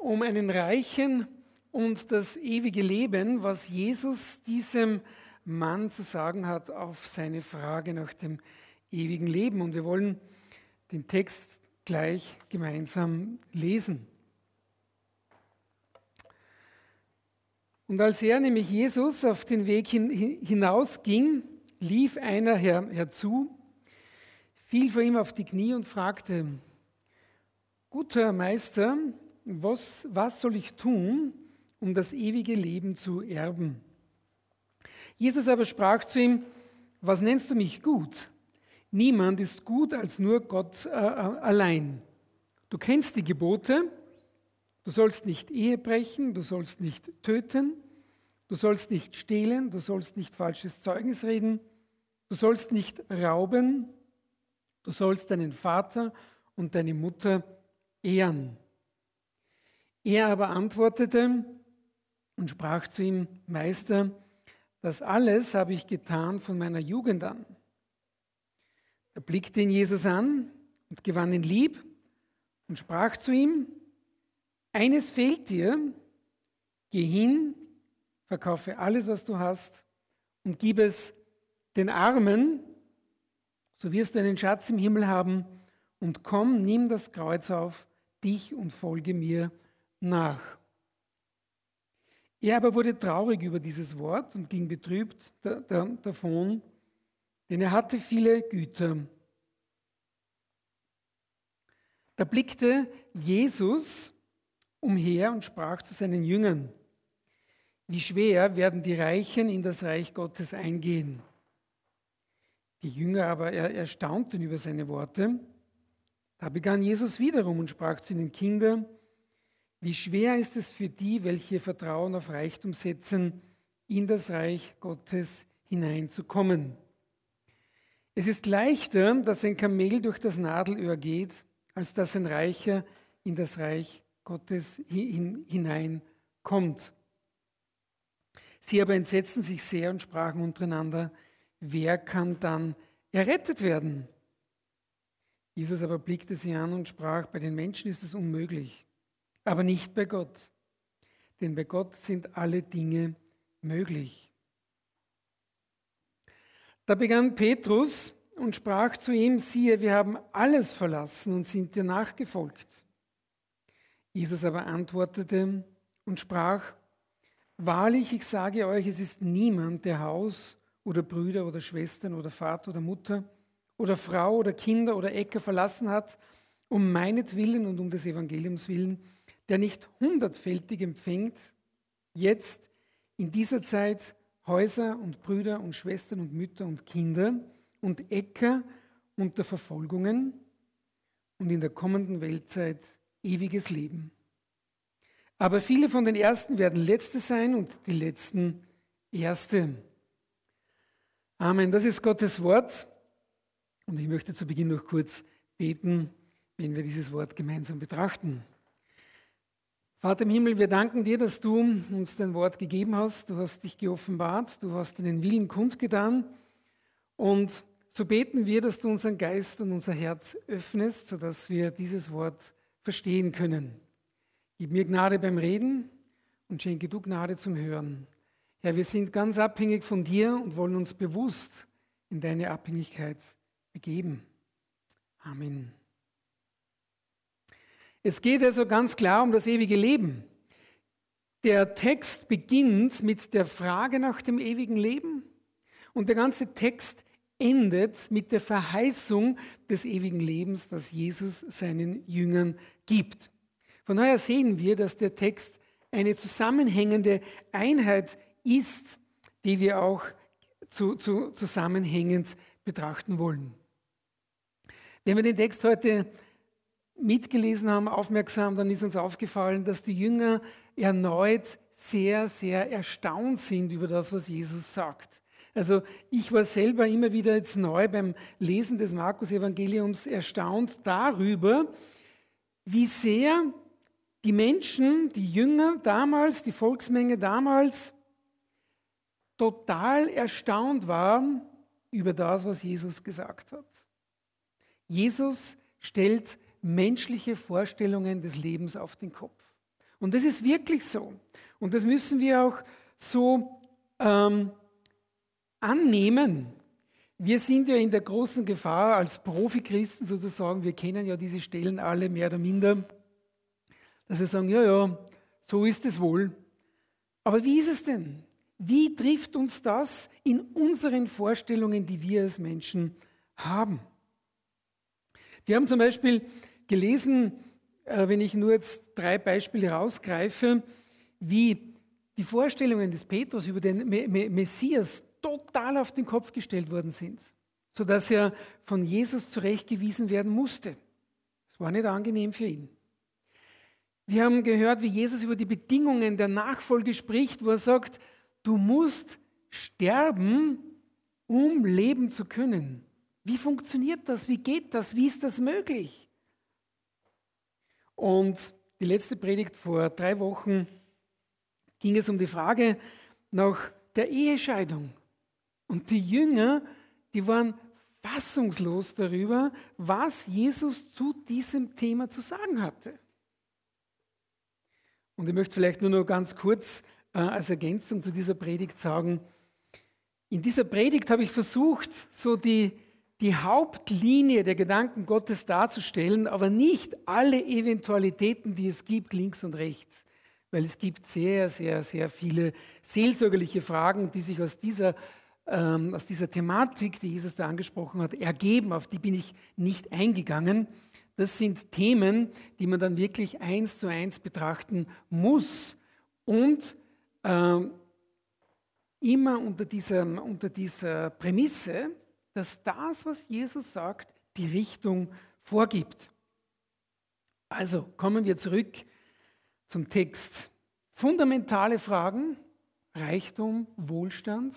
um einen Reichen und das ewige Leben, was Jesus diesem Mann zu sagen hat auf seine Frage nach dem ewigen Leben. Und wir wollen den Text gleich gemeinsam lesen. Und als er, nämlich Jesus, auf den Weg hinausging, lief einer herzu, fiel vor ihm auf die Knie und fragte: Guter Meister, was soll ich tun, um das ewige Leben zu erben? Jesus aber sprach zu ihm: Was nennst du mich gut? Niemand ist gut als nur Gott allein. Du kennst die Gebote: Du sollst nicht Ehe brechen, du sollst nicht töten, du sollst nicht stehlen, du sollst nicht falsches Zeugnis reden, du sollst nicht rauben, du sollst deinen Vater und deine Mutter ehren. Er aber antwortete und sprach zu ihm: Meister, das alles habe ich getan von meiner Jugend an. Er blickte ihn Jesus an und gewann ihn lieb und sprach zu ihm: Eines fehlt dir, geh hin, verkaufe alles, was du hast und gib es den Armen, so wirst du einen Schatz im Himmel haben, und komm, nimm das Kreuz auf dich und folge mir nach. Er aber wurde traurig über dieses Wort und ging betrübt davon, denn er hatte viele Güter. Da blickte Jesus umher und sprach zu seinen Jüngern: Wie schwer werden die Reichen in das Reich Gottes eingehen? Die Jünger aber erstaunten über seine Worte. Da begann Jesus wiederum und sprach zu den Kindern: Wie schwer ist es für die, welche Vertrauen auf Reichtum setzen, in das Reich Gottes hineinzukommen. Es ist leichter, dass ein Kamel durch das Nadelöhr geht, als dass ein Reicher in das Reich Gottes hineinkommt. Sie aber entsetzten sich sehr und sprachen untereinander: Wer kann dann errettet werden? Jesus aber blickte sie an und sprach: Bei den Menschen ist es unmöglich, aber nicht bei Gott. Denn bei Gott sind alle Dinge möglich. Da begann Petrus und sprach zu ihm: Siehe, wir haben alles verlassen und sind dir nachgefolgt. Jesus aber antwortete und sprach: Wahrlich, ich sage euch, es ist niemand, der Haus oder Brüder oder Schwestern oder Vater oder Mutter oder Frau oder Kinder oder Äcker verlassen hat, um meinetwillen und um des Evangeliums willen, der nicht hundertfältig empfängt, jetzt in dieser Zeit Häuser und Brüder und Schwestern und Mütter und Kinder und Äcker unter Verfolgungen und in der kommenden Weltzeit ewiges Leben. Aber viele von den Ersten werden Letzte sein und die Letzten Erste. Amen. Das ist Gottes Wort. Und ich möchte zu Beginn noch kurz beten, wenn wir dieses Wort gemeinsam betrachten. Vater im Himmel, wir danken dir, dass du uns dein Wort gegeben hast. Du hast dich geoffenbart, du hast deinen Willen kundgetan. Und so beten wir, dass du unseren Geist und unser Herz öffnest, sodass wir dieses Wort verstehen können. Gib mir Gnade beim Reden und schenke du Gnade zum Hören. Herr, wir sind ganz abhängig von dir und wollen uns bewusst in deine Abhängigkeit begeben. Amen. Es geht also ganz klar um das ewige Leben. Der Text beginnt mit der Frage nach dem ewigen Leben und der ganze Text endet mit der Verheißung des ewigen Lebens, das Jesus seinen Jüngern gibt. Von daher sehen wir, dass der Text eine zusammenhängende Einheit ist, die wir auch zusammenhängend betrachten wollen. Wenn wir den Text heute mitgelesen haben, aufmerksam, dann ist uns aufgefallen, dass die Jünger erneut sehr, sehr erstaunt sind über das, was Jesus sagt. Also ich war selber immer wieder jetzt neu beim Lesen des Markus-Evangeliums erstaunt darüber, wie sehr die Menschen, die Jünger damals, die Volksmenge damals, total erstaunt waren über das, was Jesus gesagt hat. Jesus stellt menschliche Vorstellungen des Lebens auf den Kopf. Und das ist wirklich so. Und das müssen wir auch so annehmen. Wir sind ja in der großen Gefahr als Profi-Christen sozusagen, wir kennen ja diese Stellen alle mehr oder minder, dass wir sagen, ja, so ist es wohl. Aber wie ist es denn? Wie trifft uns das in unseren Vorstellungen, die wir als Menschen haben? Wir haben zum Beispiel gelesen, wenn ich nur jetzt 3 Beispiele rausgreife, wie die Vorstellungen des Petrus über den Messias total auf den Kopf gestellt worden sind, sodass er von Jesus zurechtgewiesen werden musste. Das war nicht angenehm für ihn. Wir haben gehört, wie Jesus über die Bedingungen der Nachfolge spricht, wo er sagt, du musst sterben, um leben zu können. Wie funktioniert das? Wie geht das? Wie ist das möglich? Und die letzte Predigt vor 3 Wochen ging es um die Frage nach der Ehescheidung. Und die Jünger, die waren fassungslos darüber, was Jesus zu diesem Thema zu sagen hatte. Und ich möchte vielleicht nur noch ganz kurz als Ergänzung zu dieser Predigt sagen, in dieser Predigt habe ich versucht, so die Hauptlinie der Gedanken Gottes darzustellen, aber nicht alle Eventualitäten, die es gibt, links und rechts. Weil es gibt sehr, sehr, sehr viele seelsorgerliche Fragen, die sich aus dieser Thematik, die Jesus da angesprochen hat, ergeben. Auf die bin ich nicht eingegangen. Das sind Themen, die man dann wirklich 1:1 betrachten muss und immer unter dieser Prämisse, dass das, was Jesus sagt, die Richtung vorgibt. Also kommen wir zurück zum Text. Fundamentale Fragen, Reichtum, Wohlstand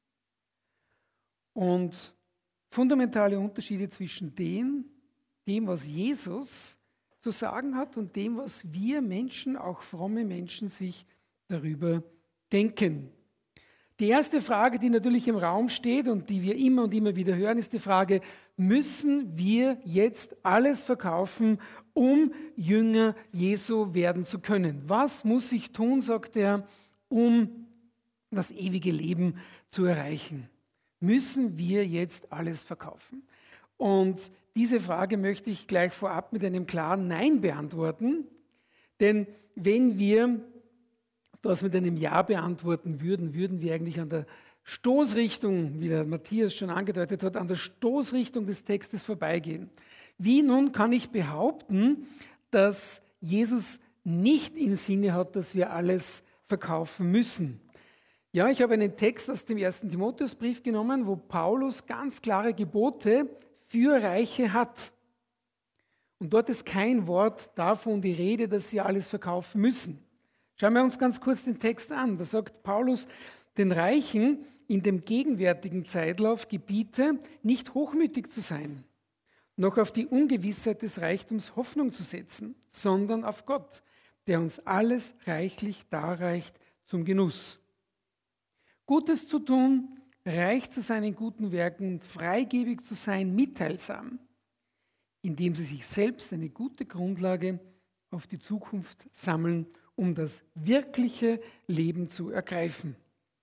und fundamentale Unterschiede zwischen dem, was Jesus zu sagen hat und dem, was wir Menschen, auch fromme Menschen, sich darüber denken. Die erste Frage, die natürlich im Raum steht und die wir immer und immer wieder hören, ist die Frage, müssen wir jetzt alles verkaufen, um Jünger Jesu werden zu können? Was muss ich tun, sagt er, um das ewige Leben zu erreichen? Müssen wir jetzt alles verkaufen? Und diese Frage möchte ich gleich vorab mit einem klaren Nein beantworten. Denn wenn wir das mit einem Ja beantworten würden, würden wir eigentlich an der Stoßrichtung, wie der Matthias schon angedeutet hat, an der Stoßrichtung des Textes vorbeigehen. Wie nun kann ich behaupten, dass Jesus nicht im Sinne hat, dass wir alles verkaufen müssen? Ja, ich habe einen Text aus dem 1. Timotheusbrief genommen, wo Paulus ganz klare Gebote für Reiche hat. Und dort ist kein Wort davon die Rede, dass sie alles verkaufen müssen. Schauen wir uns ganz kurz den Text an. Da sagt Paulus, den Reichen in dem gegenwärtigen Zeitlauf gebiete, nicht hochmütig zu sein, noch auf die Ungewissheit des Reichtums Hoffnung zu setzen, sondern auf Gott, der uns alles reichlich darreicht zum Genuss. Gutes zu tun, reich zu sein in guten Werken, freigebig zu sein, mitteilsam, indem sie sich selbst eine gute Grundlage auf die Zukunft sammeln, um das wirkliche Leben zu ergreifen.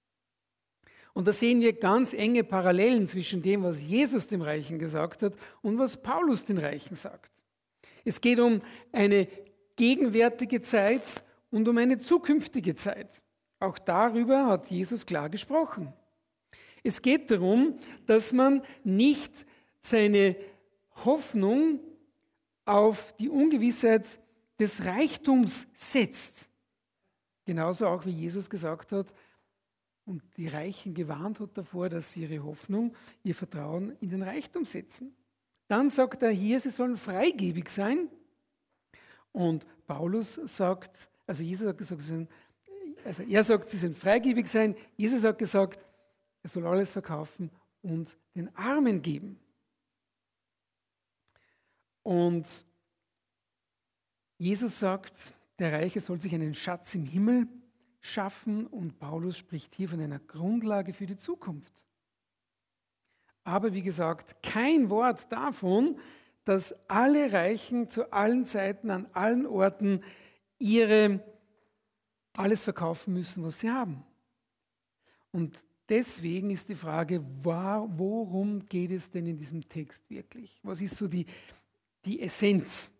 Und da sehen wir ganz enge Parallelen zwischen dem, was Jesus dem Reichen gesagt hat und was Paulus den Reichen sagt. Es geht um eine gegenwärtige Zeit und um eine zukünftige Zeit. Auch darüber hat Jesus klar gesprochen. Es geht darum, dass man nicht seine Hoffnung auf die Ungewissheit des Reichtums setzt. Genauso auch wie Jesus gesagt hat und die Reichen gewarnt hat davor, dass sie ihre Hoffnung, ihr Vertrauen in den Reichtum setzen. Dann sagt er hier, sie sollen freigebig sein. Und Paulus sagt, also Jesus hat gesagt, er sagt, sie sollen freigebig sein. Jesus hat gesagt, er soll alles verkaufen und den Armen geben. Und Jesus sagt, der Reiche soll sich einen Schatz im Himmel schaffen und Paulus spricht hier von einer Grundlage für die Zukunft. Aber wie gesagt, kein Wort davon, dass alle Reichen zu allen Zeiten, an allen Orten ihre alles verkaufen müssen, was sie haben. Und deswegen ist die Frage, worum geht es denn in diesem Text wirklich? Was ist so die Essenz?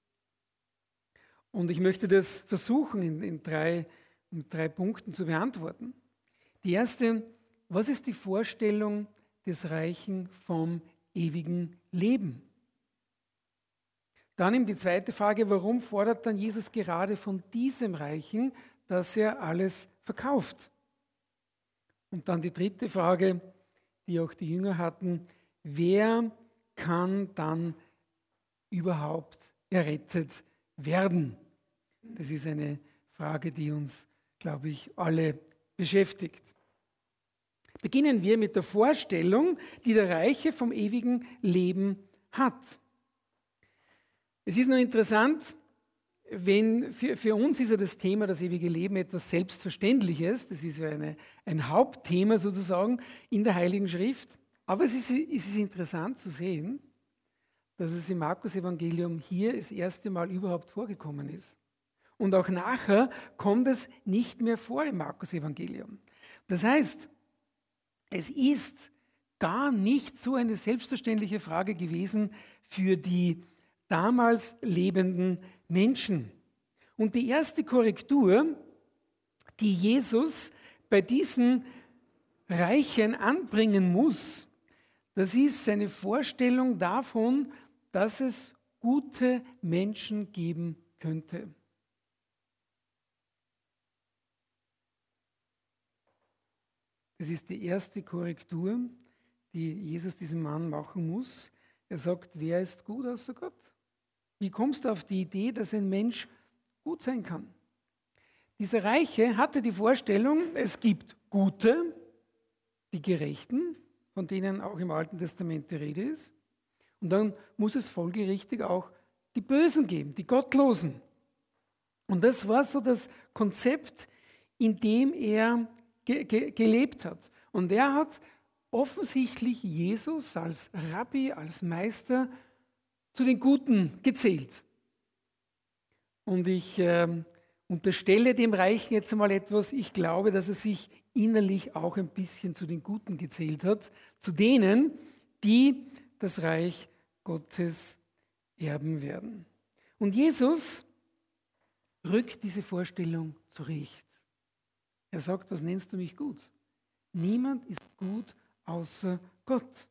Und ich möchte das versuchen, in drei Punkten zu beantworten. Die erste, was ist die Vorstellung des Reichen vom ewigen Leben? Dann eben die zweite Frage, warum fordert dann Jesus gerade von diesem Reichen, dass er alles verkauft? Und dann die dritte Frage, die auch die Jünger hatten, wer kann dann überhaupt errettet werden? Das ist eine Frage, die uns, glaube ich, alle beschäftigt. Beginnen wir mit der Vorstellung, die der Reiche vom ewigen Leben hat. Es ist nur interessant, für uns ist ja das Thema das ewige Leben etwas Selbstverständliches. Das ist ja ein Hauptthema sozusagen in der Heiligen Schrift. Aber es ist interessant zu sehen, dass es im Markus-Evangelium hier das erste Mal überhaupt vorgekommen ist. Und auch nachher kommt es nicht mehr vor im Markus-Evangelium. Das heißt, es ist gar nicht so eine selbstverständliche Frage gewesen für die damals lebenden Menschen. Und die erste Korrektur, die Jesus bei diesen Reichen anbringen muss, das ist seine Vorstellung davon, dass es gute Menschen geben könnte. Das ist die erste Korrektur, die Jesus diesem Mann machen muss. Er sagt, wer ist gut außer Gott? Wie kommst du auf die Idee, dass ein Mensch gut sein kann? Dieser Reiche hatte die Vorstellung, es gibt Gute, die Gerechten, von denen auch im Alten Testament die Rede ist. Und dann muss es folgerichtig auch die Bösen geben, die Gottlosen. Und das war so das Konzept, in dem er gelebt hat. Und er hat offensichtlich Jesus als Rabbi, als Meister zu den Guten gezählt. Und ich unterstelle dem Reichen jetzt einmal etwas. Ich glaube, dass er sich innerlich auch ein bisschen zu den Guten gezählt hat, zu denen, die das Reich Gottes erben werden. Und Jesus rückt diese Vorstellung zurecht. Er sagt, was nennst du mich gut? Niemand ist gut außer Gott.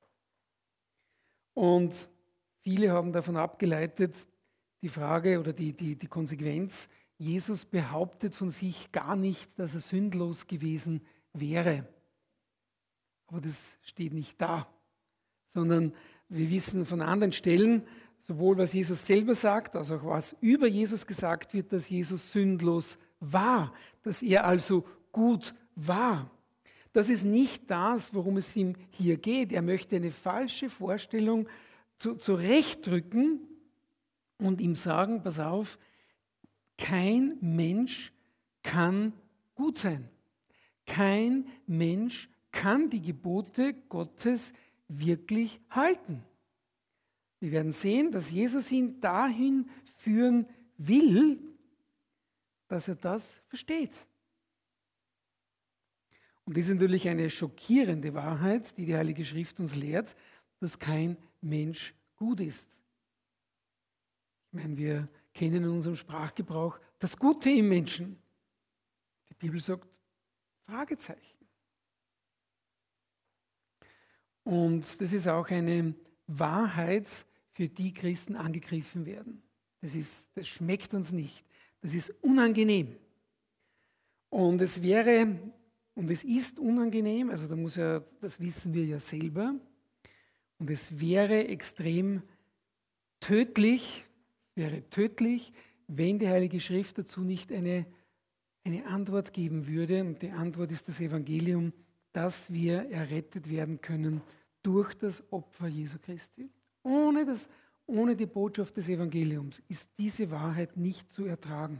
Und viele haben davon abgeleitet, die Frage oder die Konsequenz, Jesus behauptet von sich gar nicht, dass er sündlos gewesen wäre. Aber das steht nicht da, sondern wir wissen von anderen Stellen, sowohl was Jesus selber sagt, als auch was über Jesus gesagt wird, dass Jesus sündlos war, dass er also gut war. Das ist nicht das, worum es ihm hier geht. Er möchte eine falsche Vorstellung zurechtdrücken und ihm sagen, pass auf, kein Mensch kann gut sein. Kein Mensch kann die Gebote Gottes wirklich halten. Wir werden sehen, dass Jesus ihn dahin führen will, dass er das versteht. Und das ist natürlich eine schockierende Wahrheit, die die Heilige Schrift uns lehrt, dass kein Mensch gut ist. Ich meine, wir kennen in unserem Sprachgebrauch das Gute im Menschen. Die Bibel sagt Fragezeichen. Und das ist auch eine Wahrheit, für die Christen angegriffen werden. Das schmeckt uns nicht. Das ist unangenehm. Und es ist unangenehm, also das wissen wir ja selber. Und es wäre extrem tödlich, wenn die Heilige Schrift dazu nicht eine Antwort geben würde. Und die Antwort ist das Evangelium, dass wir errettet werden können durch das Opfer Jesu Christi. Ohne die Botschaft des Evangeliums ist diese Wahrheit nicht zu ertragen.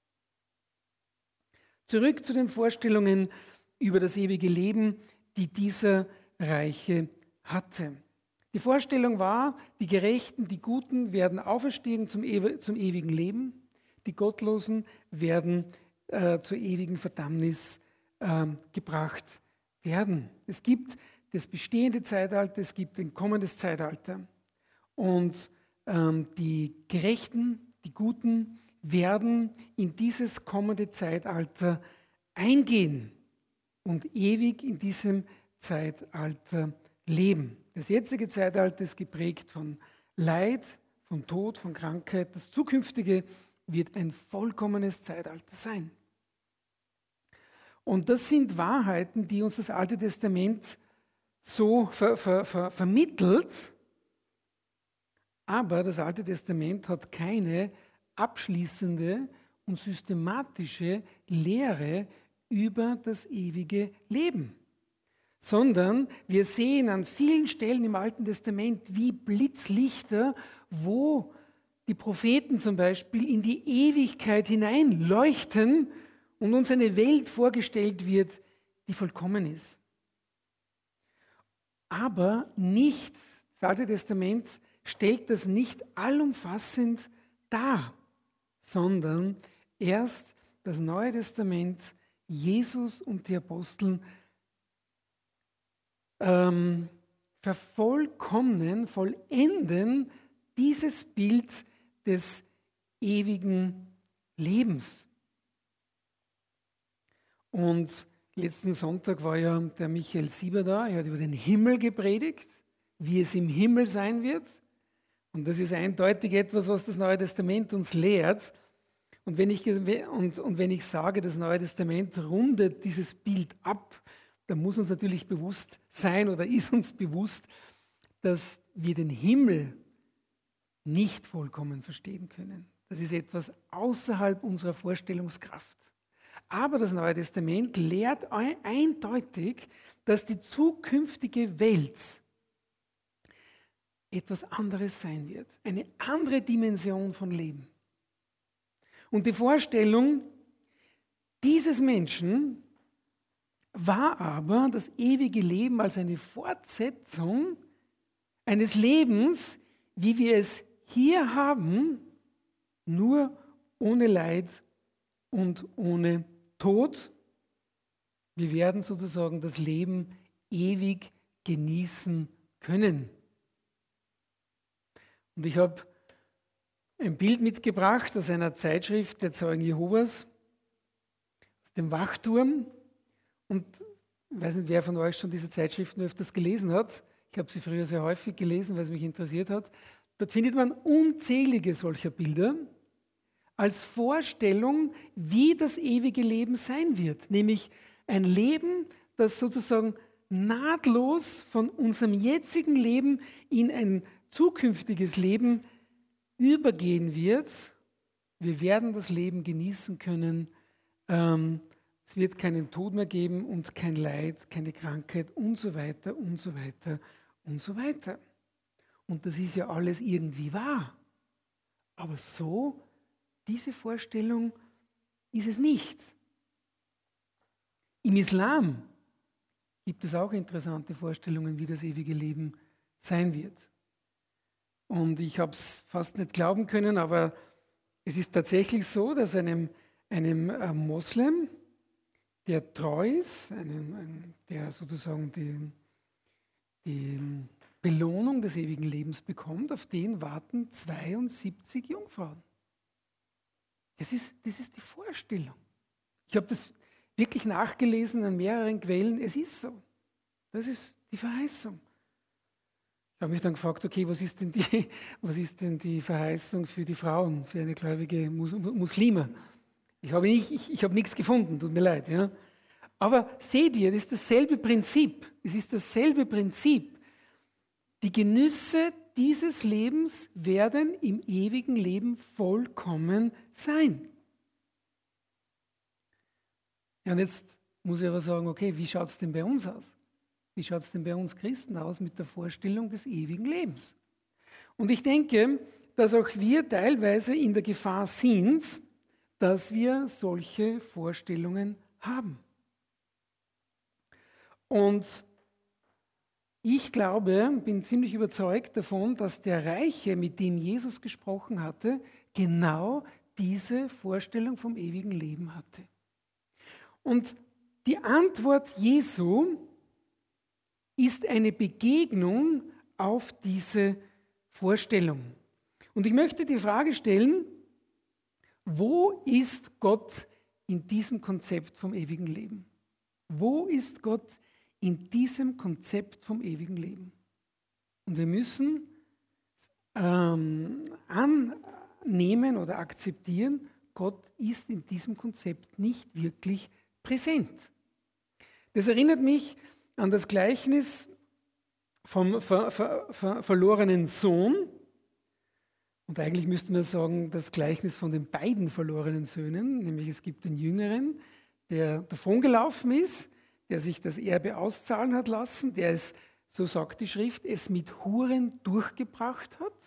Zurück zu den Vorstellungen über das ewige Leben, die dieser Reiche hatte. Die Vorstellung war, die Gerechten, die Guten werden auferstehen zum ewigen Leben, die Gottlosen werden zur ewigen Verdammnis gebracht werden. Es gibt das bestehende Zeitalter, es gibt ein kommendes Zeitalter. Und die Gerechten, die Guten werden in dieses kommende Zeitalter eingehen und ewig in diesem Zeitalter leben. Das jetzige Zeitalter ist geprägt von Leid, von Tod, von Krankheit. Das zukünftige wird ein vollkommenes Zeitalter sein. Und das sind Wahrheiten, die uns das Alte Testament so vermittelt. Aber das Alte Testament hat keine abschließende und systematische Lehre über das ewige Leben, sondern wir sehen an vielen Stellen im Alten Testament wie Blitzlichter, wo die Propheten zum Beispiel in die Ewigkeit hineinleuchten und uns eine Welt vorgestellt wird, die vollkommen ist. Aber nicht, das Alte Testament stellt das nicht allumfassend dar, sondern erst das Neue Testament, Jesus und die Aposteln vervollkommnen, vollenden dieses Bild des ewigen Lebens. Und letzten Sonntag war ja der Michael Sieber da, er hat über den Himmel gepredigt, wie es im Himmel sein wird. Und das ist eindeutig etwas, was das Neue Testament uns lehrt. Und wenn ich sage, das Neue Testament rundet dieses Bild ab, dann muss uns natürlich bewusst sein oder ist uns bewusst, dass wir den Himmel nicht vollkommen verstehen können. Das ist etwas außerhalb unserer Vorstellungskraft. Aber das Neue Testament lehrt eindeutig, dass die zukünftige Welt etwas anderes sein wird. Eine andere Dimension von Leben. Und die Vorstellung dieses Menschen war aber das ewige Leben als eine Fortsetzung eines Lebens, wie wir es hier haben, nur ohne Leid und ohne Tod. Wir werden sozusagen das Leben ewig genießen können. Und ich habe ein Bild mitgebracht aus einer Zeitschrift der Zeugen Jehovas, aus dem Wachturm. Und ich weiß nicht, wer von euch schon diese Zeitschriften öfters gelesen hat. Ich habe sie früher sehr häufig gelesen, weil es mich interessiert hat. Dort findet man unzählige solcher Bilder als Vorstellung, wie das ewige Leben sein wird. Nämlich ein Leben, das sozusagen nahtlos von unserem jetzigen Leben in ein zukünftiges Leben übergehen wird. Wir werden das Leben genießen können. Es wird keinen Tod mehr geben und kein Leid, keine Krankheit und so weiter und so weiter und so weiter. Und das ist ja alles irgendwie wahr. Aber so, diese Vorstellung ist es nicht. Im Islam gibt es auch interessante Vorstellungen, wie das ewige Leben sein wird. Und ich habe es fast nicht glauben können, aber es ist tatsächlich so, dass einem Moslem, der treu ist, der sozusagen die Belohnung des ewigen Lebens bekommt, auf den warten 72 Jungfrauen. Das ist die Vorstellung. Ich habe das wirklich nachgelesen an mehreren Quellen. Es ist so. Das ist die Verheißung. Ich habe mich dann gefragt, okay, was ist denn die Verheißung für die Frauen, für eine gläubige Muslime? Ich habe nichts gefunden, tut mir leid. Ja. Aber seht ihr, das ist dasselbe Prinzip. Es ist dasselbe Prinzip. Die Genüsse dieses Lebens werden im ewigen Leben vollkommen sein. Ja, und jetzt muss ich aber sagen, okay, wie schaut es denn bei uns aus? Wie schaut es denn bei uns Christen aus mit der Vorstellung des ewigen Lebens? Und ich denke, dass auch wir teilweise in der Gefahr sind, dass wir solche Vorstellungen haben. Und ich glaube, bin ziemlich überzeugt davon, dass der Reiche, mit dem Jesus gesprochen hatte, genau diese Vorstellung vom ewigen Leben hatte. Und die Antwort Jesu ist eine Begegnung auf diese Vorstellung. Und ich möchte die Frage stellen, wo ist Gott in diesem Konzept vom ewigen Leben? Wo ist Gott in diesem Konzept vom ewigen Leben? Und wir müssen annehmen oder akzeptieren, Gott ist in diesem Konzept nicht wirklich präsent. Das erinnert mich an das Gleichnis vom verlorenen Sohn. Und eigentlich müsste man sagen, das Gleichnis von den beiden verlorenen Söhnen, nämlich es gibt den Jüngeren, der davongelaufen ist, der sich das Erbe auszahlen hat lassen, der es, so sagt die Schrift, es mit Huren durchgebracht hat.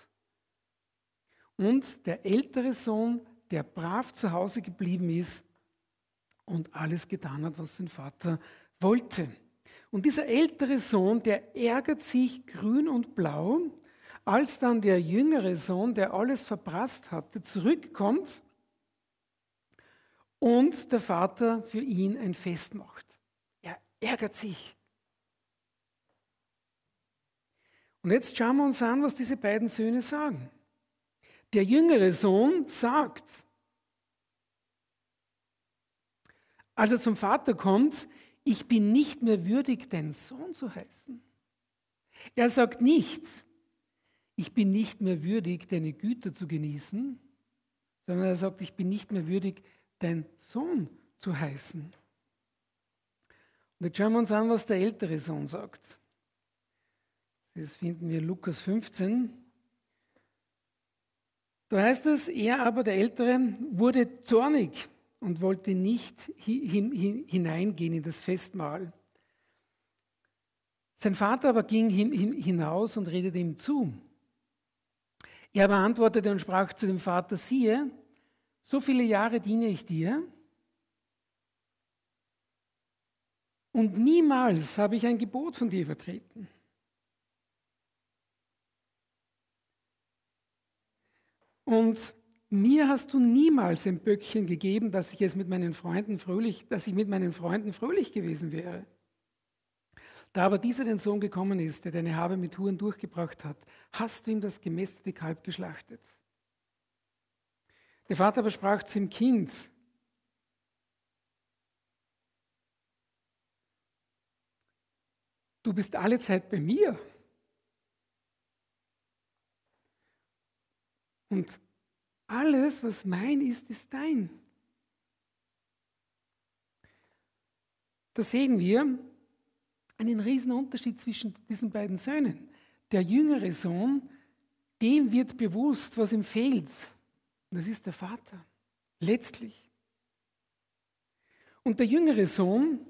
Und der ältere Sohn, der brav zu Hause geblieben ist und alles getan hat, was sein Vater wollte. Und dieser ältere Sohn, der ärgert sich grün und blau, als dann der jüngere Sohn, der alles verprasst hatte, zurückkommt und der Vater für ihn ein Fest macht. Er ärgert sich. Und jetzt schauen wir uns an, was diese beiden Söhne sagen. Der jüngere Sohn sagt, als er zum Vater kommt, ich bin nicht mehr würdig, dein Sohn zu heißen. Er sagt nicht, ich bin nicht mehr würdig, deine Güter zu genießen, sondern er sagt, ich bin nicht mehr würdig, dein Sohn zu heißen. Und jetzt schauen wir uns an, was der ältere Sohn sagt. Das finden wir in Lukas 15. Da heißt es, er aber, der Ältere, wurde zornig und wollte nicht hineingehen in das Festmahl. Sein Vater aber ging hinaus und redete ihm zu. Er aber antwortete und sprach zu dem Vater, siehe, so viele Jahre diene ich dir und niemals habe ich ein Gebot von dir übertreten. Und mir hast du niemals ein Böckchen gegeben, dass ich mit meinen Freunden fröhlich gewesen wäre. Da aber dieser den Sohn gekommen ist, der deine Habe mit Huren durchgebracht hat, hast du ihm das gemästete Kalb geschlachtet. Der Vater aber sprach zu dem Kind, du bist alle Zeit bei mir. Und alles, was mein ist, ist dein. Da sehen wir einen riesen Unterschied zwischen diesen beiden Söhnen. Der jüngere Sohn, dem wird bewusst, was ihm fehlt. Und das ist der Vater, letztlich. Und der jüngere Sohn,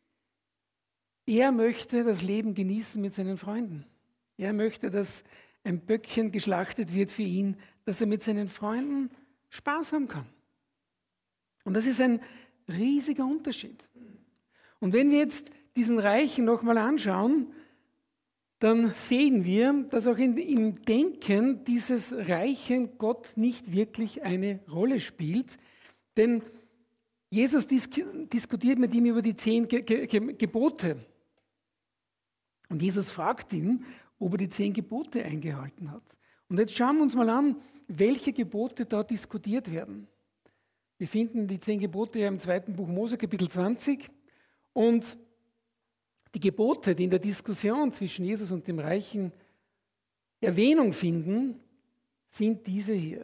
er möchte das Leben genießen mit seinen Freunden. Er möchte, dass ein Böckchen geschlachtet wird für ihn, dass er mit seinen Freunden Spaß haben kann. Und das ist ein riesiger Unterschied. Und wenn wir jetzt diesen Reichen nochmal anschauen, dann sehen wir, dass auch im Denken dieses Reichen Gott nicht wirklich eine Rolle spielt. Denn Jesus diskutiert mit ihm über die 10 Gebote. Und Jesus fragt ihn, ob er die 10 Gebote eingehalten hat. Und jetzt schauen wir uns mal an, welche Gebote da diskutiert werden. Wir finden die 10 Gebote ja im 2. Buch Mose, Kapitel 20. Und die Gebote, die in der Diskussion zwischen Jesus und dem Reichen Erwähnung finden, sind diese hier.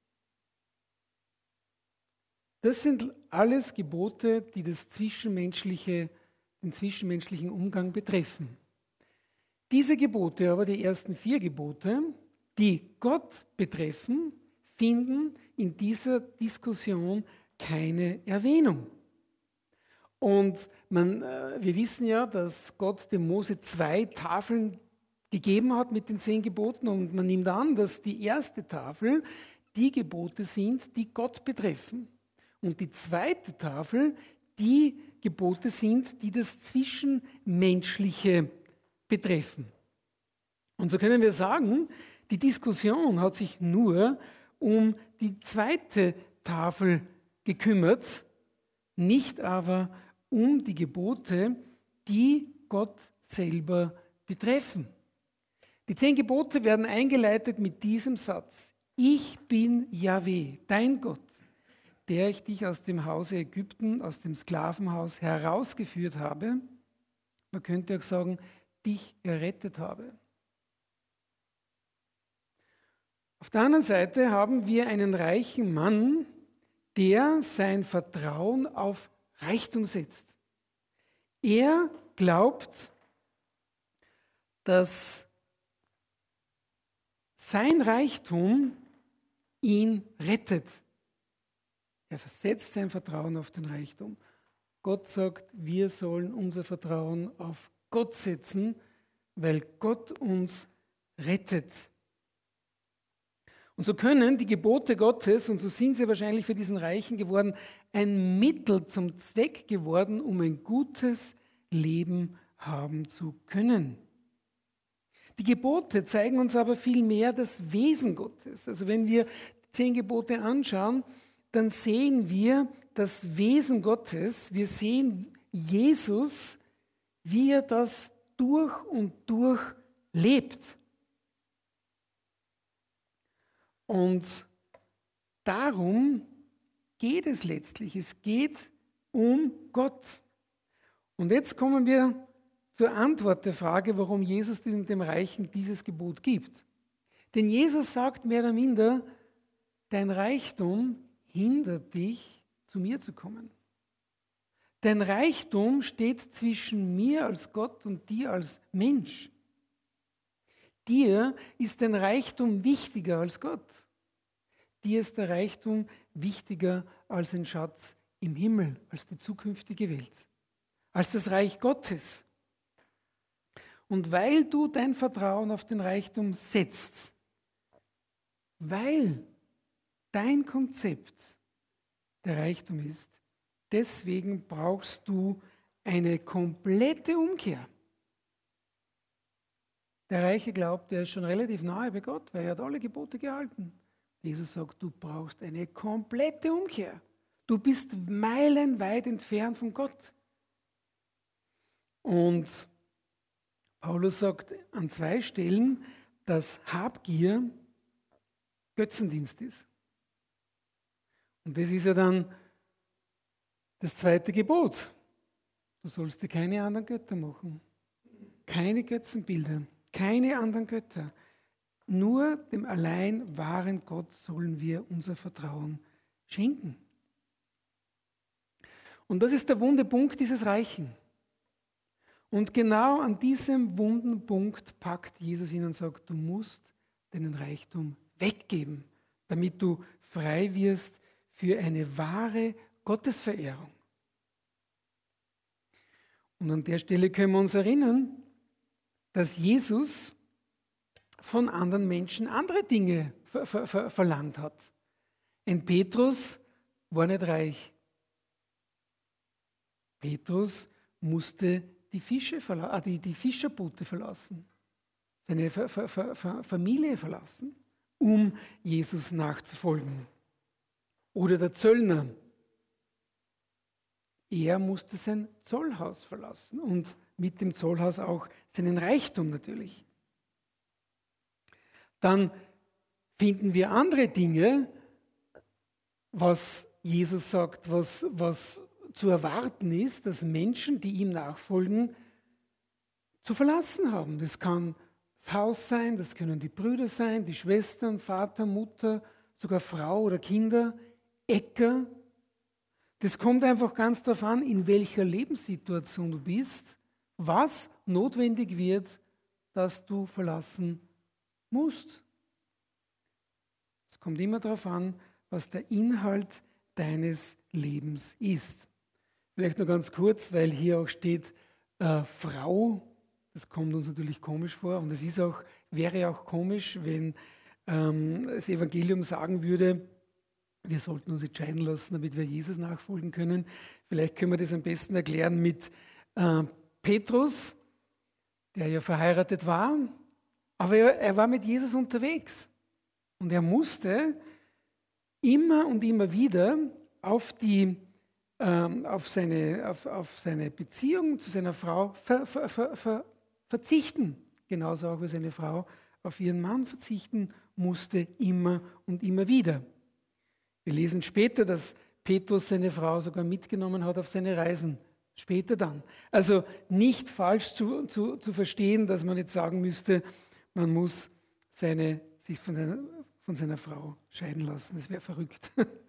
Das sind alles Gebote, die den zwischenmenschlichen Umgang betreffen. Diese Gebote, aber die ersten 4 Gebote, die Gott betreffen, finden in dieser Diskussion keine Erwähnung. Und wir wissen ja, dass Gott dem Mose 2 Tafeln gegeben hat mit den 10 Geboten und man nimmt an, dass die erste Tafel die Gebote sind, die Gott betreffen. Und die zweite Tafel die Gebote sind, die das Zwischenmenschliche betreffen. Und so können wir sagen, die Diskussion hat sich nur um die zweite Tafel gekümmert, nicht aber um die Gebote, die Gott selber betreffen. Die 10 Gebote werden eingeleitet mit diesem Satz: Ich bin Jahwe, dein Gott, der ich dich aus dem Hause Ägypten, aus dem Sklavenhaus herausgeführt habe. Man könnte auch sagen, dich errettet habe. Auf der anderen Seite haben wir einen reichen Mann, der sein Vertrauen auf Reichtum setzt. Er glaubt, dass sein Reichtum ihn rettet. Er versetzt sein Vertrauen auf den Reichtum. Gott sagt, wir sollen unser Vertrauen auf Gott setzen, weil Gott uns rettet. Und so können die Gebote Gottes, und so sind sie wahrscheinlich für diesen Reichen geworden, ein Mittel zum Zweck geworden, um ein gutes Leben haben zu können. Die Gebote zeigen uns aber viel mehr das Wesen Gottes. Also wenn wir 10 Gebote anschauen, dann sehen wir das Wesen Gottes. Wir sehen Jesus, wie er das durch und durch lebt. Und darum geht es letztlich. Es geht um Gott. Und jetzt kommen wir zur Antwort der Frage, warum Jesus dem Reichen dieses Gebot gibt. Denn Jesus sagt mehr oder minder, dein Reichtum hindert dich, zu mir zu kommen. Dein Reichtum steht zwischen mir als Gott und dir als Mensch. Dir ist dein Reichtum wichtiger als Gott. Dir ist der Reichtum wichtiger als ein Schatz im Himmel, als die zukünftige Welt, als das Reich Gottes. Und weil du dein Vertrauen auf den Reichtum setzt, weil dein Konzept der Reichtum ist, deswegen brauchst du eine komplette Umkehr. Der Reiche glaubt, er ist schon relativ nahe bei Gott, weil er hat alle Gebote gehalten. Jesus sagt, du brauchst eine komplette Umkehr. Du bist meilenweit entfernt von Gott. Und Paulus sagt an 2 Stellen, dass Habgier Götzendienst ist. Und das ist ja dann das 2. Gebot. Du sollst dir keine anderen Götter machen. Keine Götzenbilder, keine anderen Götter. Nur dem allein wahren Gott sollen wir unser Vertrauen schenken. Und das ist der wunde Punkt dieses Reichen. Und genau an diesem wunden Punkt packt Jesus ihn und sagt, du musst deinen Reichtum weggeben, damit du frei wirst für eine wahre Gottesverehrung. Und an der Stelle können wir uns erinnern, dass Jesus von anderen Menschen andere Dinge verlangt hat. Ein Petrus war nicht reich. Petrus musste die Fischerboote verlassen, seine Familie verlassen, um Jesus nachzufolgen. Oder der Zöllner. Er musste sein Zollhaus verlassen und mit dem Zollhaus auch seinen Reichtum natürlich. Dann finden wir andere Dinge, was Jesus sagt, was zu erwarten ist, dass Menschen, die ihm nachfolgen, zu verlassen haben. Das kann das Haus sein, das können die Brüder sein, die Schwestern, Vater, Mutter, sogar Frau oder Kinder, Äcker. Das kommt einfach ganz darauf an, in welcher Lebenssituation du bist, was notwendig wird, dass du verlassen musst. Es kommt immer darauf an, was der Inhalt deines Lebens ist. Vielleicht noch ganz kurz, weil hier auch steht Frau. Das kommt uns natürlich komisch vor und es wäre auch komisch, wenn das Evangelium sagen würde, wir sollten uns entscheiden lassen, damit wir Jesus nachfolgen können. Vielleicht können wir das am besten erklären mit Petrus, der ja verheiratet war, aber er war mit Jesus unterwegs. Und er musste immer und immer wieder auf die auf seine Beziehung zu seiner Frau verzichten. Genauso auch wie seine Frau auf ihren Mann verzichten musste, immer und immer wieder. Wir lesen später, dass Petrus seine Frau sogar mitgenommen hat auf seine Reisen. Später dann. Also nicht falsch zu verstehen, dass man jetzt sagen müsste, man muss sich von seiner Frau scheiden lassen. Das wäre verrückt.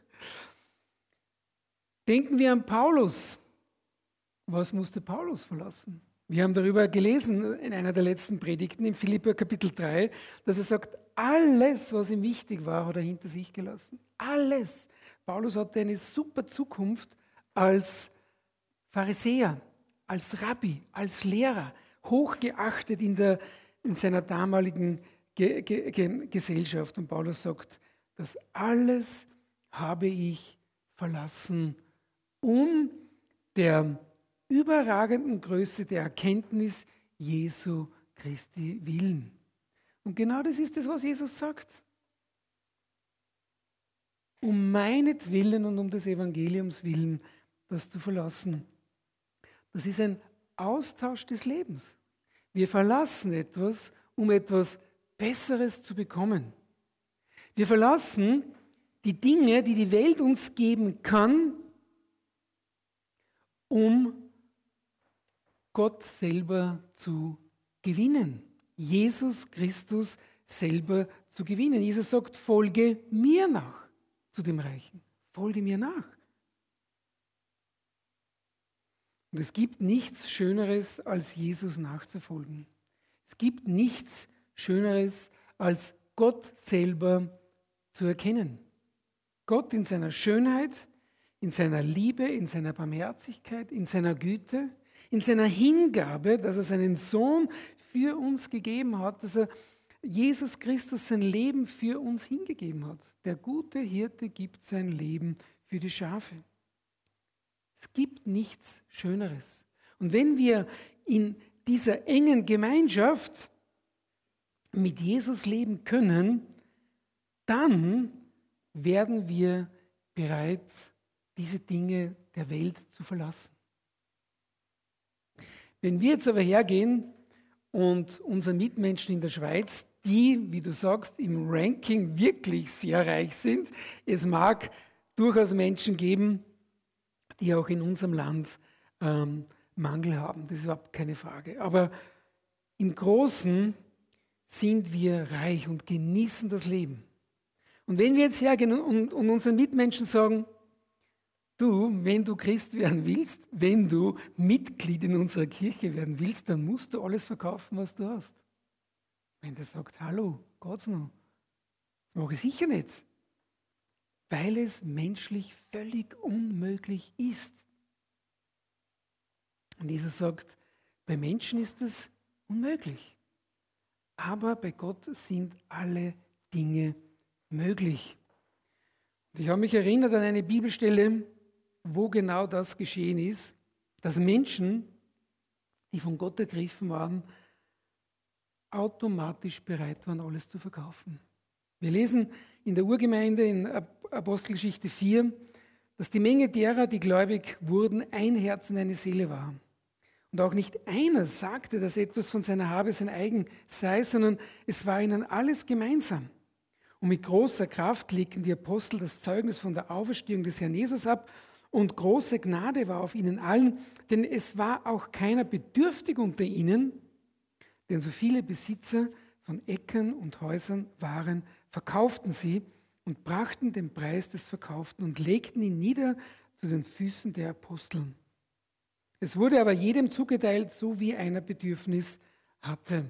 Denken wir an Paulus. Was musste Paulus verlassen? Wir haben darüber gelesen in einer der letzten Predigten im Philipper Kapitel 3, dass er sagt, alles, was ihm wichtig war, hat er hinter sich gelassen. Alles. Paulus hatte eine super Zukunft als Pharisäer, als Rabbi, als Lehrer, hochgeachtet in seiner damaligen Gesellschaft. Und Paulus sagt, das alles habe ich verlassen, um der überragenden Größe der Erkenntnis Jesu Christi willen. Und genau das ist es, was Jesus sagt. Um meinetwillen und um des Evangeliums willen, das zu verlassen. Das ist ein Austausch des Lebens. Wir verlassen etwas, um etwas Besseres zu bekommen. Wir verlassen die Dinge, die die Welt uns geben kann, um Gott selber zu gewinnen. Jesus Christus selber zu gewinnen. Jesus sagt, folge mir nach zu dem Reichen. Folge mir nach. Und es gibt nichts Schöneres, als Jesus nachzufolgen. Es gibt nichts Schöneres, als Gott selber zu erkennen. Gott in seiner Schönheit, in seiner Liebe, in seiner Barmherzigkeit, in seiner Güte, in seiner Hingabe, dass er seinen Sohn für uns gegeben hat, dass er Jesus Christus sein Leben für uns hingegeben hat. Der gute Hirte gibt sein Leben für die Schafe. Es gibt nichts Schöneres. Und wenn wir in dieser engen Gemeinschaft mit Jesus leben können, dann werden wir bereit, diese Dinge der Welt zu verlassen. Wenn wir jetzt aber hergehen und unsere Mitmenschen in der Schweiz, die, wie du sagst, im Ranking wirklich sehr reich sind, es mag durchaus Menschen geben, die auch in unserem Land Mangel haben. Das ist überhaupt keine Frage. Aber im Großen sind wir reich und genießen das Leben. Und wenn wir jetzt hergehen und unseren Mitmenschen sagen, du, wenn du Christ werden willst, wenn du Mitglied in unserer Kirche werden willst, dann musst du alles verkaufen, was du hast. Wenn der sagt, hallo, Gott's noch, das mache ich sicher nicht. Weil es menschlich völlig unmöglich ist. Und Jesus sagt, bei Menschen ist es unmöglich. Aber bei Gott sind alle Dinge möglich. Und ich habe mich erinnert an eine Bibelstelle, wo genau das geschehen ist, dass Menschen, die von Gott ergriffen waren, automatisch bereit waren, alles zu verkaufen. Wir lesen in der Urgemeinde in Apostelgeschichte 4, dass die Menge derer, die gläubig wurden, ein Herz und eine Seele war. Und auch nicht einer sagte, dass etwas von seiner Habe sein eigen sei, sondern es war ihnen alles gemeinsam. Und mit großer Kraft legten die Apostel das Zeugnis von der Auferstehung des Herrn Jesus ab und große Gnade war auf ihnen allen, denn es war auch keiner bedürftig unter ihnen, denn so viele Besitzer von Äckern und Häusern waren, verkauften sie und brachten den Preis des Verkauften und legten ihn nieder zu den Füßen der Apostel. Es wurde aber jedem zugeteilt, so wie einer Bedürfnis hatte.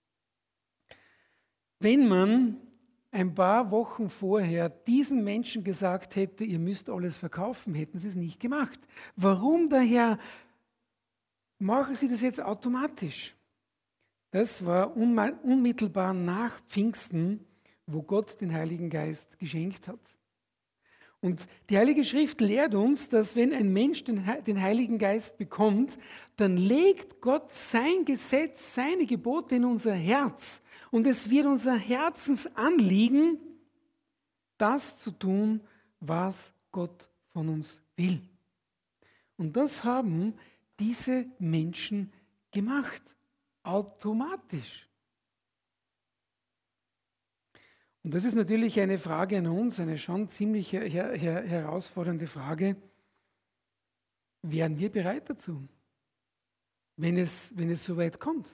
Wenn man ein paar Wochen vorher diesen Menschen gesagt hätte, ihr müsst alles verkaufen, hätten sie es nicht gemacht. Warum daher machen sie das jetzt automatisch? Das war unmittelbar nach Pfingsten, wo Gott den Heiligen Geist geschenkt hat. Und die Heilige Schrift lehrt uns, dass wenn ein Mensch den Heiligen Geist bekommt, dann legt Gott sein Gesetz, seine Gebote in unser Herz. Und es wird unser Herzensanliegen, das zu tun, was Gott von uns will. Und das haben diese Menschen gemacht, automatisch. Und das ist natürlich eine Frage an uns, eine schon ziemlich herausfordernde Frage. Wären wir bereit dazu, wenn es so weit kommt?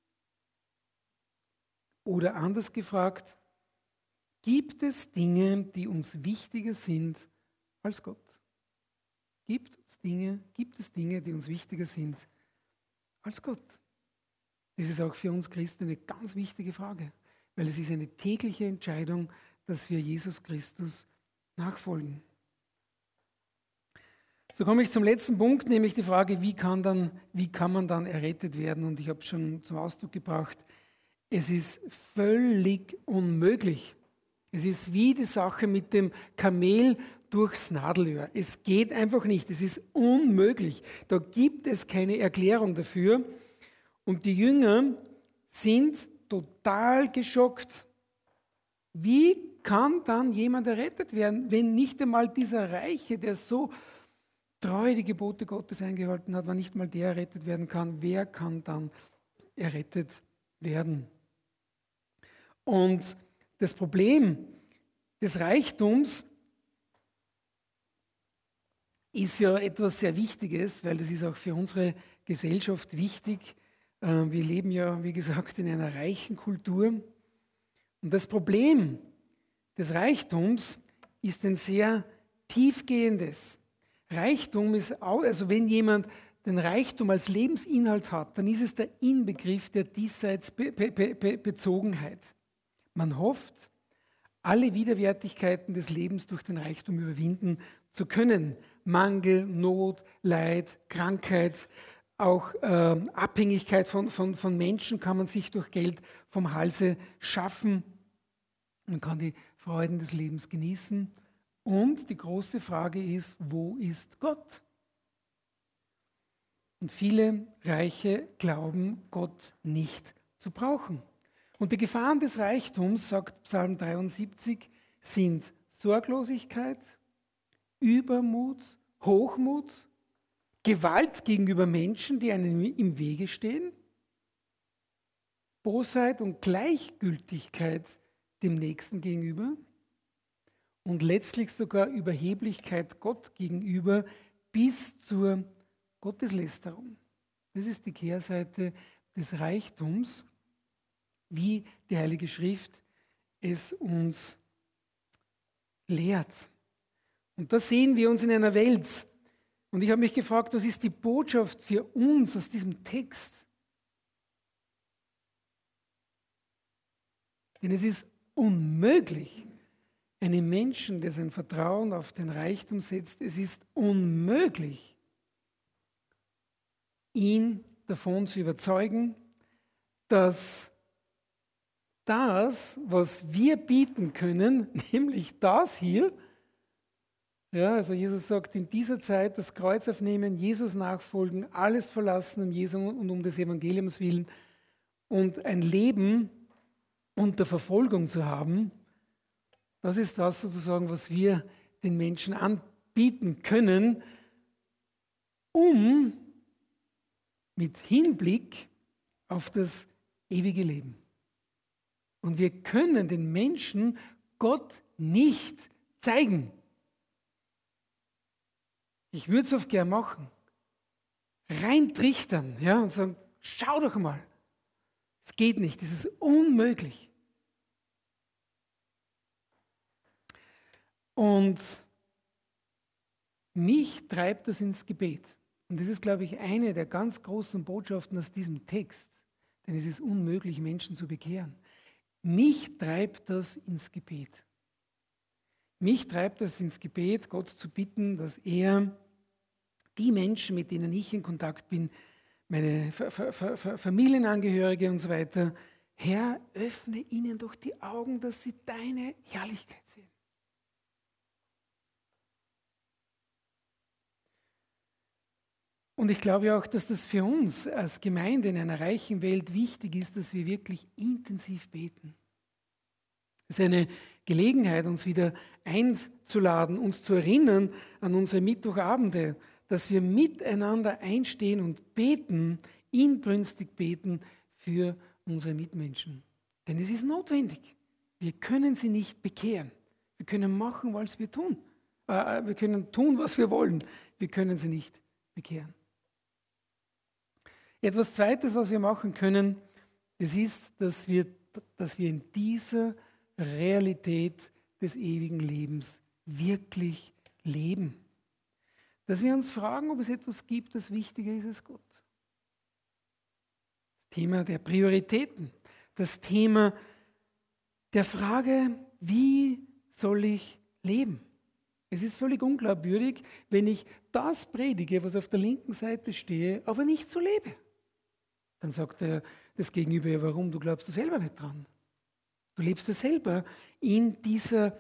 Oder anders gefragt, gibt es Dinge, die uns wichtiger sind als Gott? Gibt es Dinge, die uns wichtiger sind als Gott? Das ist auch für uns Christen eine ganz wichtige Frage, weil es ist eine tägliche Entscheidung, dass wir Jesus Christus nachfolgen. So komme ich zum letzten Punkt, nämlich die Frage, wie kann man dann errettet werden? Und ich habe es schon zum Ausdruck gebracht, es ist völlig unmöglich. Es ist wie die Sache mit dem Kamel durchs Nadelöhr. Es geht einfach nicht, es ist unmöglich. Da gibt es keine Erklärung dafür. Und die Jünger sind total geschockt. Wie kann dann jemand errettet werden, wenn nicht einmal dieser Reiche, der so treu die Gebote Gottes eingehalten hat, wenn nicht mal der errettet werden kann, wer kann dann errettet werden? Und das Problem des Reichtums ist ja etwas sehr Wichtiges, weil das ist auch für unsere Gesellschaft wichtig. Wir leben ja, wie gesagt, in einer reichen Kultur. Und das Problem des Reichtums ist ein sehr tiefgehendes. Reichtum ist auch, also wenn jemand den Reichtum als Lebensinhalt hat, dann ist es der Inbegriff der Diesseitsbezogenheit. Man hofft, alle Widerwärtigkeiten des Lebens durch den Reichtum überwinden zu können. Mangel, Not, Leid, Krankheit, auch Abhängigkeit von Menschen kann man sich durch Geld vom Halse schaffen. Man kann die Freuden des Lebens genießen. Und die große Frage ist, wo ist Gott? Und viele Reiche glauben, Gott nicht zu brauchen. Und die Gefahren des Reichtums, sagt Psalm 73, sind Sorglosigkeit, Übermut, Hochmut, Gewalt gegenüber Menschen, die einem im Wege stehen, Bosheit und Gleichgültigkeit dem Nächsten gegenüber und letztlich sogar Überheblichkeit Gott gegenüber bis zur Gotteslästerung. Das ist die Kehrseite des Reichtums, wie die Heilige Schrift es uns lehrt. Und da sehen wir uns in einer Welt. Und ich habe mich gefragt, was ist die Botschaft für uns aus diesem Text? Denn es ist unmöglich, einem Menschen, der sein Vertrauen auf den Reichtum setzt, es ist unmöglich, ihn davon zu überzeugen, dass das, was wir bieten können, nämlich das hier, ja, also Jesus sagt, in dieser Zeit das Kreuz aufnehmen, Jesus nachfolgen, alles verlassen um Jesu und um des Evangeliums willen und ein Leben unter Verfolgung zu haben, das ist das sozusagen, was wir den Menschen anbieten können, um mit Hinblick auf das ewige Leben. Und wir können den Menschen Gott nicht zeigen. Ich würde es oft gern machen. Reintrichtern, ja, und sagen, schau doch mal. Es geht nicht, es ist unmöglich. Und mich treibt das ins Gebet. Und das ist, glaube ich, eine der ganz großen Botschaften aus diesem Text. Denn es ist unmöglich, Menschen zu bekehren. Mich treibt das ins Gebet. Mich treibt das ins Gebet, Gott zu bitten, dass er die Menschen, mit denen ich in Kontakt bin, meine Familienangehörige und so weiter, Herr, öffne ihnen doch die Augen, dass sie deine Herrlichkeit sehen. Und ich glaube auch, dass das für uns als Gemeinde in einer reichen Welt wichtig ist, dass wir wirklich intensiv beten. Es ist eine Gelegenheit, uns wieder einzuladen, uns zu erinnern an unsere Mittwochabende, dass wir miteinander einstehen und beten, inbrünstig beten für unsere Mitmenschen. Denn es ist notwendig. Wir können sie nicht bekehren. Wir können machen, was wir tun. Wir können tun, was wir wollen. Wir können sie nicht bekehren. Etwas Zweites, was wir machen können, das ist, dass wir in dieser Realität des ewigen Lebens wirklich leben. Dass wir uns fragen, ob es etwas gibt, das wichtiger ist als Gott. Thema der Prioritäten. Das Thema der Frage, wie soll ich leben? Es ist völlig unglaubwürdig, wenn ich das predige, was auf der linken Seite stehe, aber nicht so lebe. Dann sagt er das Gegenüber, ja, warum? Du glaubst du selber nicht dran. Du lebst du selber in diesem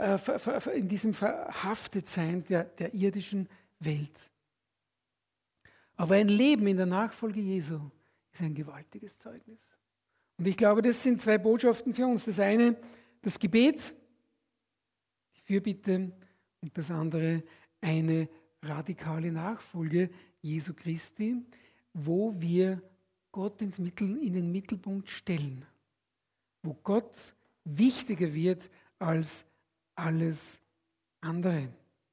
Verhaftetsein der irdischen Welt. Aber ein Leben in der Nachfolge Jesu ist ein gewaltiges Zeugnis. Und ich glaube, das sind zwei Botschaften für uns. Das eine, das Gebet, die Fürbitte, und das andere, eine radikale Nachfolge Jesu Christi, wo wir Gott in den Mittelpunkt stellen, wo Gott wichtiger wird als alles andere.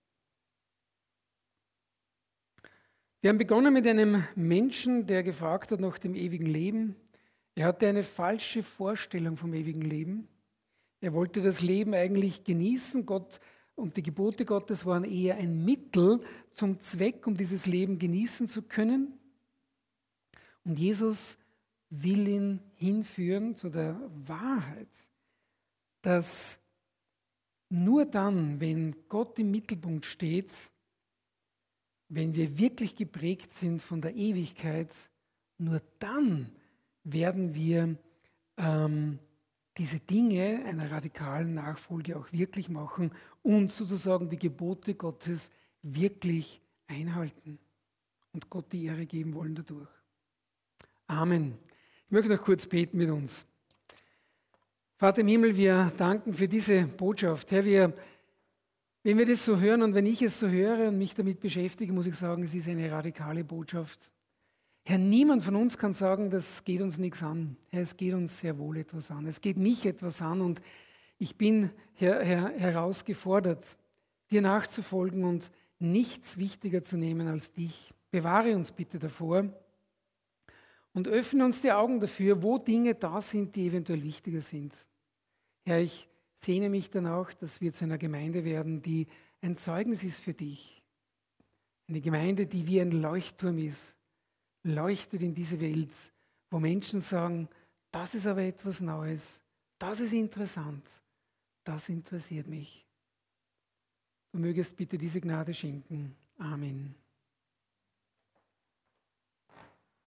Wir haben begonnen mit einem Menschen, der gefragt hat nach dem ewigen Leben. Er hatte eine falsche Vorstellung vom ewigen Leben. Er wollte das Leben eigentlich genießen. Gott und die Gebote Gottes waren eher ein Mittel zum Zweck, um dieses Leben genießen zu können. Und Jesus will ihn hinführen zu der Wahrheit, dass nur dann, wenn Gott im Mittelpunkt steht, wenn wir wirklich geprägt sind von der Ewigkeit, nur dann werden wir diese Dinge einer radikalen Nachfolge auch wirklich machen und sozusagen die Gebote Gottes wirklich einhalten und Gott die Ehre geben wollen dadurch. Amen. Ich möchte noch kurz beten mit uns. Vater im Himmel, wir danken für diese Botschaft. Herr, wenn wir das so hören und wenn ich es so höre und mich damit beschäftige, muss ich sagen, es ist eine radikale Botschaft. Herr, niemand von uns kann sagen, das geht uns nichts an. Herr, es geht uns sehr wohl etwas an. Es geht mich etwas an und ich bin herausgefordert, dir nachzufolgen und nichts wichtiger zu nehmen als dich. Bewahre uns bitte davor und öffne uns die Augen dafür, wo Dinge da sind, die eventuell wichtiger sind. Herr, ich sehne mich danach, dass wir zu einer Gemeinde werden, die ein Zeugnis ist für dich. Eine Gemeinde, die wie ein Leuchtturm ist, leuchtet in diese Welt, wo Menschen sagen, das ist aber etwas Neues, das ist interessant, das interessiert mich. Du mögest bitte diese Gnade schenken. Amen.